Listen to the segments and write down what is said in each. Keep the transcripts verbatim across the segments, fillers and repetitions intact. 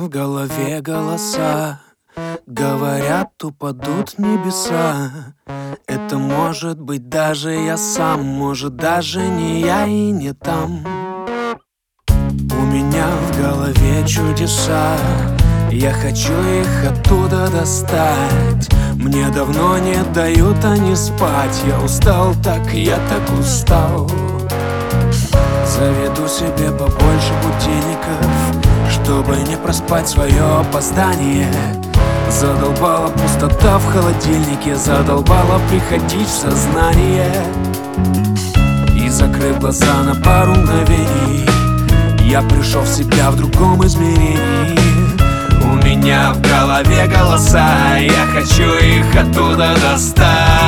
в голове голоса, говорят, упадут небеса. Это может быть даже я сам, может даже не я и не там. У меня в голове чудеса, я хочу их оттуда достать. Мне давно не дают они спать. Я устал так, я так устал. Заведу себе побольше будильников, чтобы не проспать свое опоздание. Задолбала пустота в холодильнике, задолбала приходить в сознание. И закрыв глаза на пару мгновений, я пришел в себя в другом измерении. У меня в голове голоса, я хочу их оттуда достать.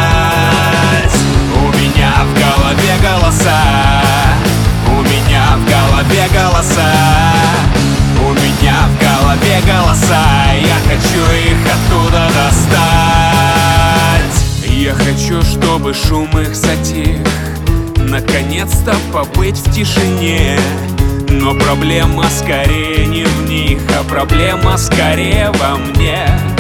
У меня в голове голоса, у меня в голове голоса, у меня в голове голоса, я хочу их оттуда достать. Я хочу, чтобы шум их затих, наконец-то побыть в тишине. Но проблема скорее не в них, а проблема скорее во мне.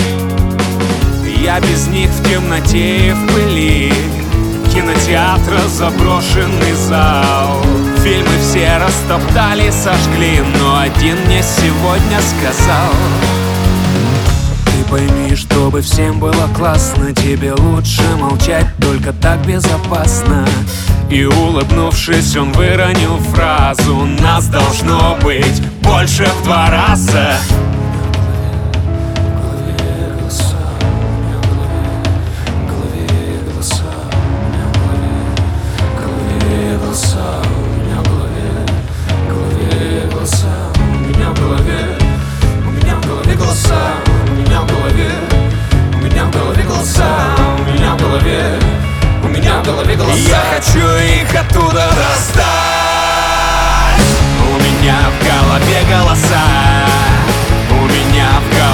Я без них в темноте и в пыли кинотеатра заброшенный зал. Фильмы все растоптали, сожгли, но один мне сегодня сказал: ты пойми, чтобы всем было классно, тебе лучше молчать, только так безопасно. И улыбнувшись, он выронил фразу: нас должно быть больше в два раза. Я хочу их оттуда достать. У меня в голове голоса, у меня в голове